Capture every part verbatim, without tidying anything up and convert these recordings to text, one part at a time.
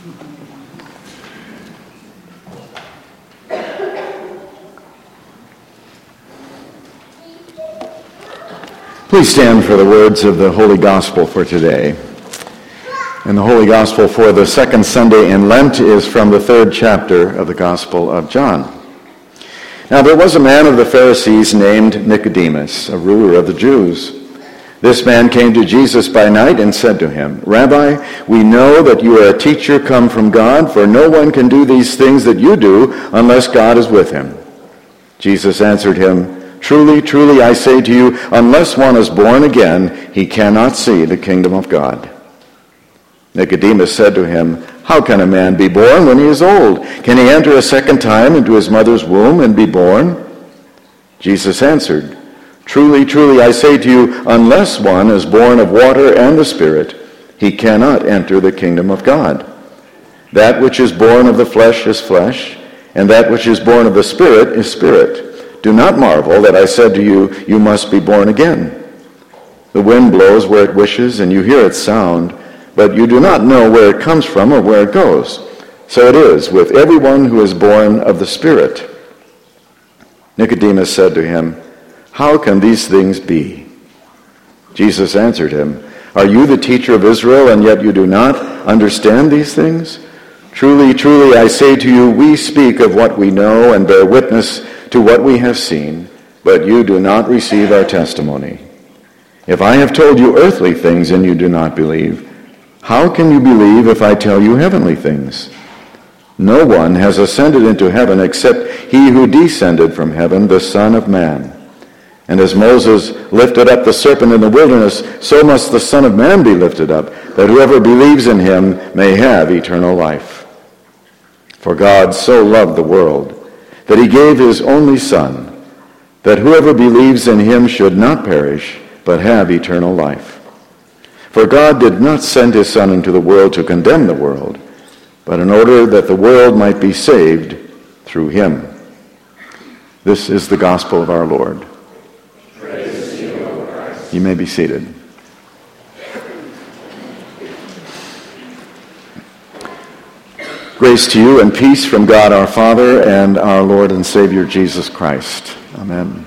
Please stand for the words of the Holy Gospel for today. And the Holy Gospel for the second Sunday in Lent is from the third chapter of the Gospel of John. Now there was a man of the Pharisees named Nicodemus, a ruler of the Jews. This man came to Jesus by night and said to him, "Rabbi, we know that you are a teacher come from God, for no one can do these things that you do unless God is with him." Jesus answered him, "Truly, truly, I say to you, unless one is born again, he cannot see the kingdom of God." Nicodemus said to him, "How can a man be born when he is old? Can he enter a second time into his mother's womb and be born?" Jesus answered, "Truly, truly, I say to you, unless one is born of water and the Spirit, he cannot enter the kingdom of God. That which is born of the flesh is flesh, and that which is born of the Spirit is spirit. Do not marvel that I said to you, you must be born again. The wind blows where it wishes, and you hear its sound, but you do not know where it comes from or where it goes. So it is with everyone who is born of the Spirit." Nicodemus said to him, "How can these things be?" Jesus answered him, "Are you the teacher of Israel, and yet you do not understand these things? Truly, truly, I say to you, we speak of what we know and bear witness to what we have seen, but you do not receive our testimony. If I have told you earthly things and you do not believe, how can you believe if I tell you heavenly things? No one has ascended into heaven except he who descended from heaven, the Son of Man. And as Moses lifted up the serpent in the wilderness, so must the Son of Man be lifted up, that whoever believes in him may have eternal life. For God so loved the world that he gave his only Son, that whoever believes in him should not perish, but have eternal life. For God did not send his Son into the world to condemn the world, but in order that the world might be saved through him." This is the gospel of our Lord. Praise to you, O Christ. You may be seated. Grace to you and peace from God our Father and our Lord and Savior Jesus Christ. Amen.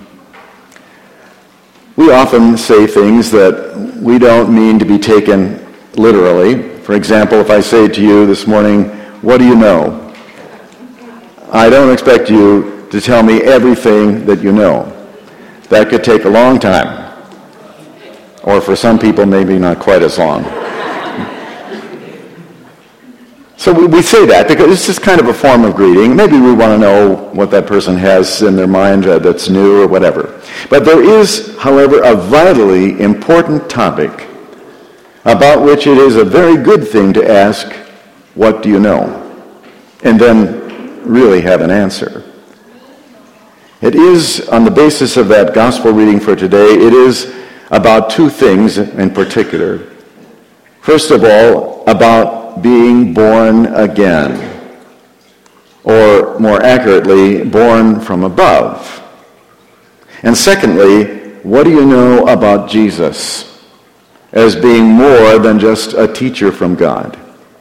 We often say things that we don't mean to be taken literally. For example, if I say to you this morning, "What do you know?" I don't expect you to tell me everything that you know. That could take a long time. Or for some people, maybe not quite as long. So we, we say that because it's just kind of a form of greeting. Maybe we want to know what that person has in their mind uh, that's new or whatever. But there is, however, a vitally important topic about which it is a very good thing to ask, "What do you know?" and then really have an answer. It is, on the basis of that gospel reading for today, it is about two things in particular. First of all, about being born again, or more accurately, born from above. And secondly, what do you know about Jesus as being more than just a teacher from God?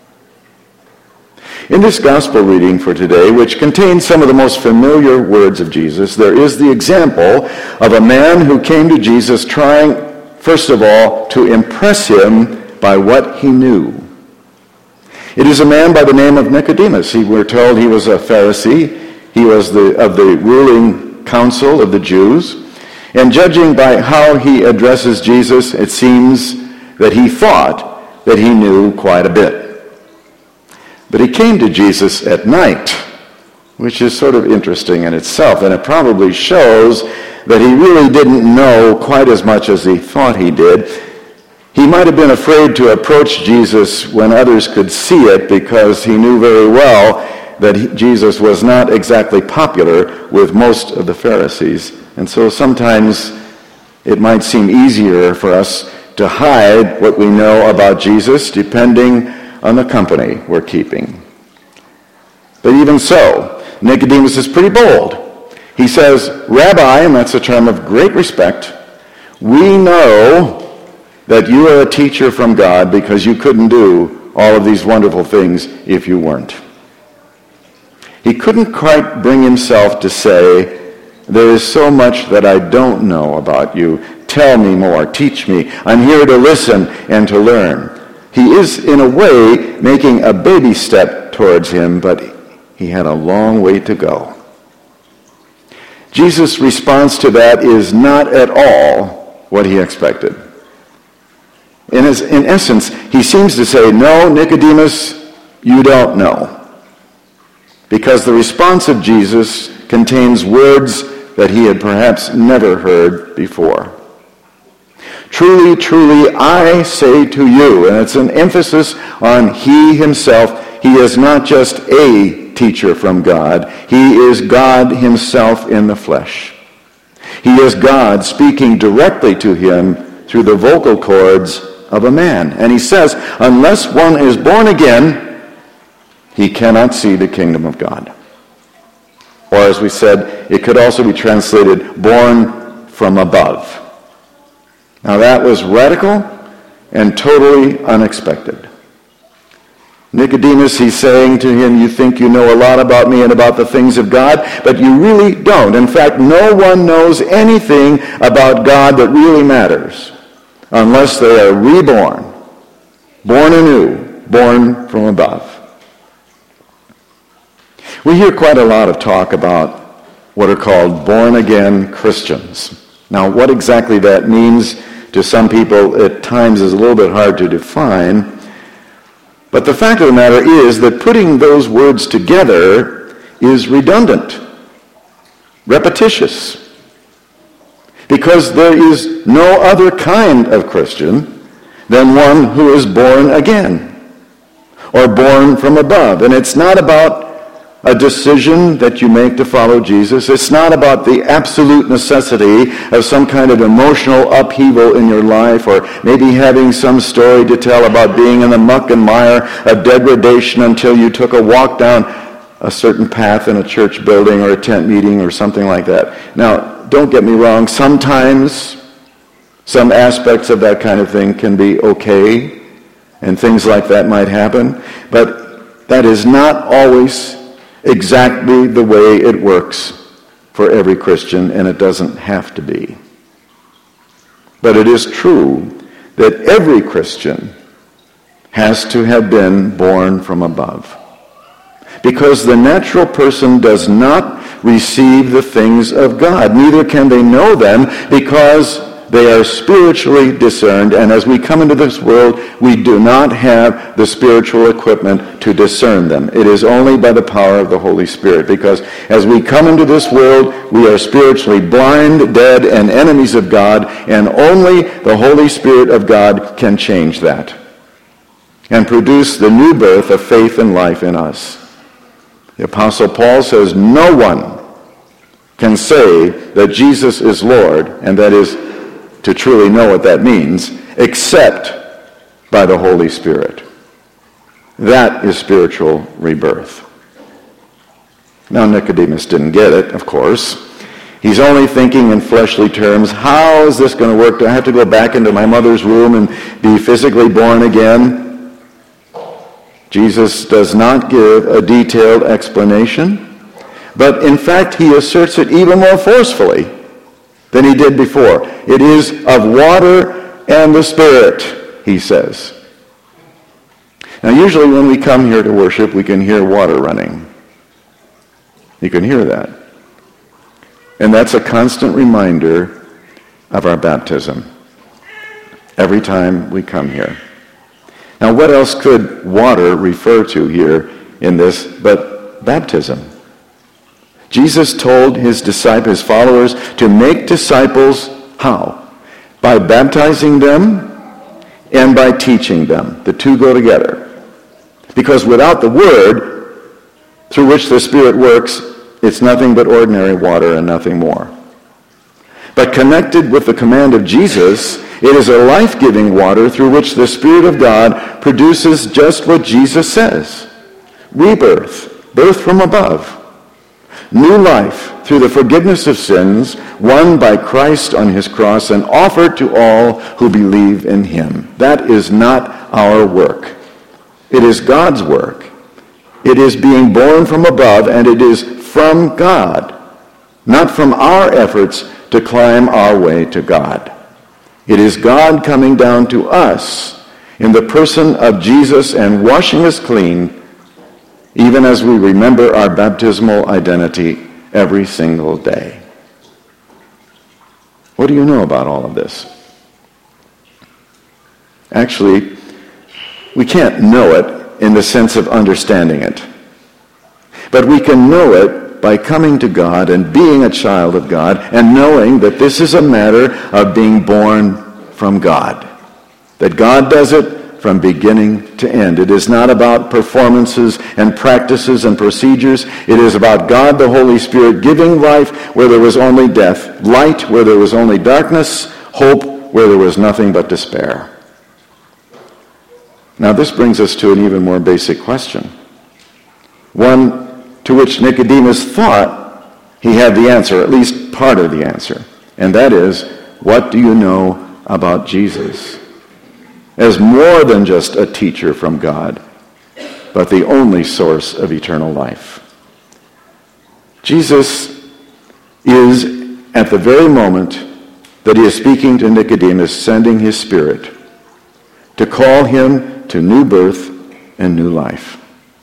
In this gospel reading for today, which contains some of the most familiar words of Jesus, there is the example of a man who came to Jesus trying, first of all, to impress him by what he knew. It is a man by the name of Nicodemus. He, we're told he was a Pharisee. He was the, of the ruling council of the Jews. And judging by how he addresses Jesus, it seems that he thought that he knew quite a bit. But he came to Jesus at night, which is sort of interesting in itself, and it probably shows that he really didn't know quite as much as he thought he did. He might have been afraid to approach Jesus when others could see it because he knew very well that he, Jesus was not exactly popular with most of the Pharisees. And so sometimes it might seem easier for us to hide what we know about Jesus depending on the company we're keeping. But even so, Nicodemus is pretty bold. He says, "Rabbi," and that's a term of great respect, "we know that you are a teacher from God because you couldn't do all of these wonderful things if you weren't. He couldn't quite bring himself to say, there is so much that I don't know about you. Tell me more. Teach me. I'm here to listen and to learn. He is, in a way, making a baby step towards him, but he had a long way to go. Jesus' response to that is not at all what he expected. In, his, in essence, he seems to say, no, Nicodemus, you don't know. Because the response of Jesus contains words that he had perhaps never heard before. Truly, truly, I say to you, and it's an emphasis on he himself. He is not just a teacher from God. He is God himself in the flesh. He is God speaking directly to him through the vocal cords of a man. And he says, unless one is born again, he cannot see the kingdom of God. Or as we said, it could also be translated, born from above. Now that was radical and totally unexpected. Nicodemus, he's saying to him, you think you know a lot about me and about the things of God, but you really don't. In fact, no one knows anything about God that really matters unless they are reborn, born anew, born from above. We hear quite a lot of talk about what are called born-again Christians. Now, what exactly that means to some people at times is a little bit hard to define. But the fact of the matter is that putting those words together is redundant, repetitious, because there is no other kind of Christian than one who is born again or born from above. And it's not about a decision that you make to follow Jesus. It's not about the absolute necessity of some kind of emotional upheaval in your life, or maybe having some story to tell about being in the muck and mire of degradation until you took a walk down a certain path in a church building or a tent meeting or something like that. Now, don't get me wrong. Sometimes some aspects of that kind of thing can be okay, and things like that might happen, but that is not always exactly the way it works for every Christian, and it doesn't have to be. But it is true that every Christian has to have been born from above, because the natural person does not receive the things of God. Neither can they know them, because they are spiritually discerned, and as we come into this world, we do not have the spiritual equipment to discern them. It is only by the power of the Holy Spirit, because as we come into this world, we are spiritually blind, dead, and enemies of God, and only the Holy Spirit of God can change that and produce the new birth of faith and life in us. The Apostle Paul says, no one can say that Jesus is Lord, and that is to truly know what that means, except by the Holy Spirit. That is spiritual rebirth. Now, Nicodemus didn't get it, of course. He's only thinking in fleshly terms. How is this going to work? Do I have to go back into my mother's womb and be physically born again? Jesus does not give a detailed explanation, but in fact, he asserts it even more forcefully than he did before. It is of water and the Spirit, he says. Now, usually when we come here to worship, we can hear water running. You can hear that. And that's a constant reminder of our baptism every time we come here. Now, what else could water refer to here in this but baptism? Jesus told his disciples, his followers, to make disciples how? By baptizing them and by teaching them. The two go together. Because without the Word, through which the Spirit works, it's nothing but ordinary water and nothing more. But connected with the command of Jesus, it is a life-giving water through which the Spirit of God produces just what Jesus says. Rebirth, birth from above. New life through the forgiveness of sins won by Christ on his cross and offered to all who believe in him. That is not our work. It is God's work. It is being born from above, and it is from God, not from our efforts to climb our way to God. It is God coming down to us in the person of Jesus and washing us clean, even as we remember our baptismal identity every single day. What do you know about all of this? Actually, we can't know it in the sense of understanding it. But we can know it by coming to God and being a child of God and knowing that this is a matter of being born from God. That God does it from beginning to end. It is not about performances and practices and procedures. It is about God the Holy Spirit giving life where there was only death, light where there was only darkness, hope where there was nothing but despair. Now this brings us to an even more basic question. One to which Nicodemus thought he had the answer, at least part of the answer. And that is, what do you know about Jesus? As more than just a teacher from God, but the only source of eternal life. Jesus is, at the very moment that he is speaking to Nicodemus, sending his Spirit to call him to new birth and new life.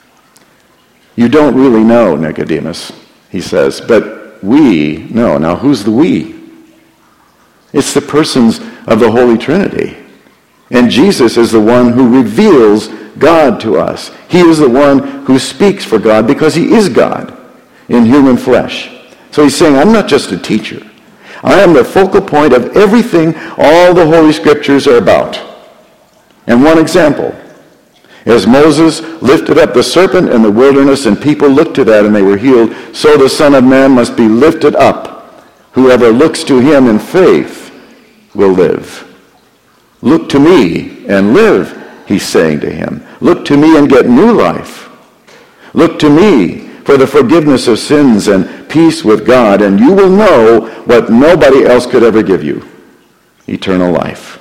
You don't really know, Nicodemus, he says, but we know. Now, who's the we? It's the persons of the Holy Trinity. And Jesus is the one who reveals God to us. He is the one who speaks for God because he is God in human flesh. So he's saying, I'm not just a teacher. I am the focal point of everything all the Holy Scriptures are about. And one example, as Moses lifted up the serpent in the wilderness and people looked to that and they were healed, so the Son of Man must be lifted up. Whoever looks to him in faith will live. Look to me and live, he's saying to him. Look to me and get new life. Look to me for the forgiveness of sins and peace with God, and you will know what nobody else could ever give you, eternal life.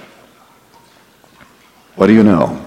What do you know?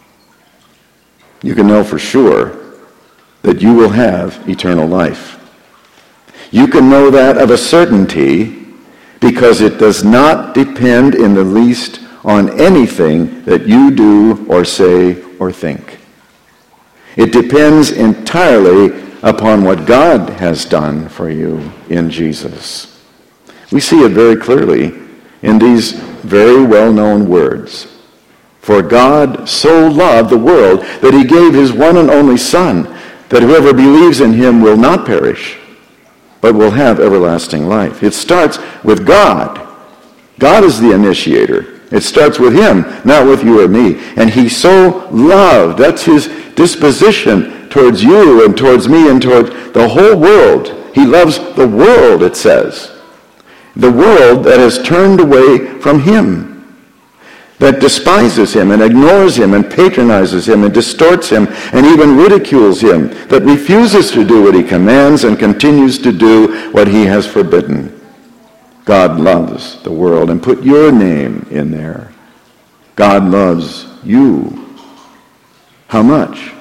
You can know for sure that you will have eternal life. You can know that of a certainty because it does not depend in the least on anything that you do or say or think. It depends entirely upon what God has done for you in Jesus. We see it very clearly in these very well-known words. For God so loved the world that he gave his one and only Son, that whoever believes in him will not perish, but will have everlasting life. It starts with God. God is the initiator. It starts with him, not with you or me. And he so loved, that's his disposition towards you and towards me and toward the whole world. He loves the world, it says. The world that has turned away from him, that despises him and ignores him and patronizes him and distorts him and even ridicules him, that refuses to do what he commands and continues to do what he has forbidden. God loves the world, and put your name in there. God loves you. How much?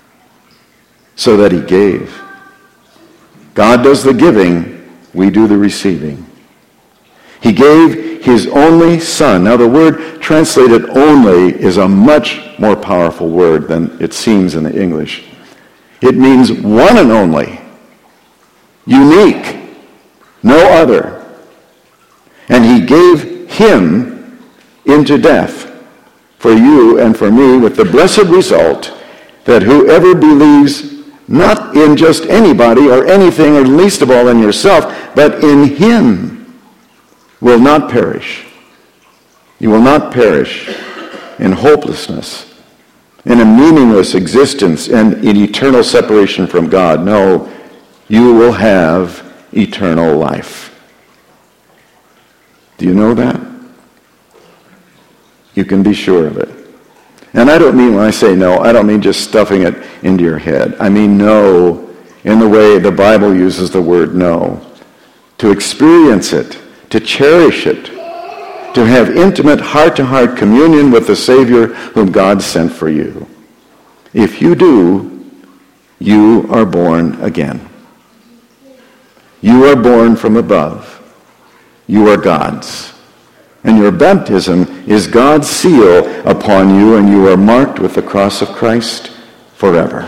So that he gave. God does the giving, we do the receiving. He gave his only Son. Now the word translated only is a much more powerful word than it seems in the English. It means one and only, unique, no other. And he gave him into death for you and for me, with the blessed result that whoever believes not in just anybody or anything, or least of all in yourself, but in him will not perish. You will not perish in hopelessness, in a meaningless existence, and in eternal separation from God. No, you will have eternal life. Do you know that? You can be sure of it. And I don't mean, when I say no, I don't mean just stuffing it into your head. I mean know in the way the Bible uses the word know. To experience it, to cherish it, to have intimate heart-to-heart communion with the Savior whom God sent for you. If you do, you are born again. You are born from above. You are God's. And your baptism is God's seal upon you, and you are marked with the cross of Christ forever.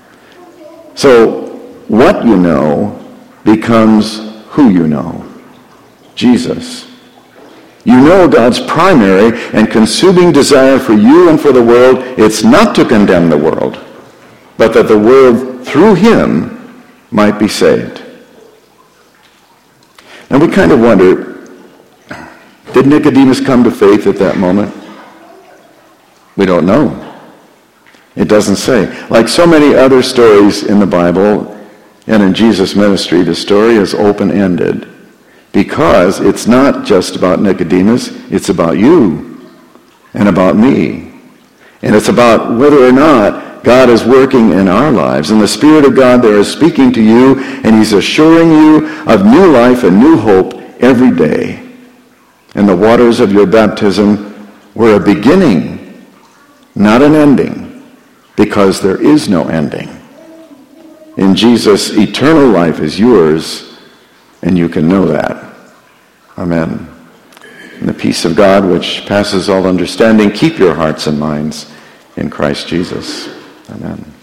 So what you know becomes who you know. Jesus. You know God's primary and consuming desire for you and for the world. It's not to condemn the world, but that the world through him might be saved. And we kind of wonder, did Nicodemus come to faith at that moment? We don't know. It doesn't say. Like so many other stories in the Bible and in Jesus' ministry, the story is open-ended because it's not just about Nicodemus, it's about you and about me. And it's about whether or not God is working in our lives. And the Spirit of God there is speaking to you, and he's assuring you of new life and new hope every day. And the waters of your baptism were a beginning, not an ending, because there is no ending. In Jesus, eternal life is yours, and you can know that. Amen. And the peace of God, which passes all understanding, keep your hearts and minds in Christ Jesus. Amen.